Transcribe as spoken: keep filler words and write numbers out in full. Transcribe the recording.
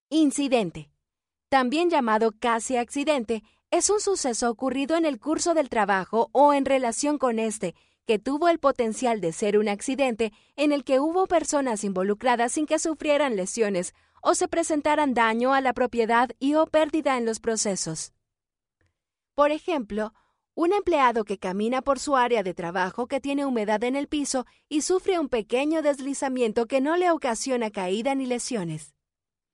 Incidente, también llamado casi accidente, es un suceso ocurrido en el curso del trabajo o en relación con este, que tuvo el potencial de ser un accidente en el que hubo personas involucradas sin que sufrieran lesiones o se presentaran daño a la propiedad y o pérdida en los procesos. Por ejemplo, un empleado que camina por su área de trabajo que tiene humedad en el piso y sufre un pequeño deslizamiento que no le ocasiona caída ni lesiones.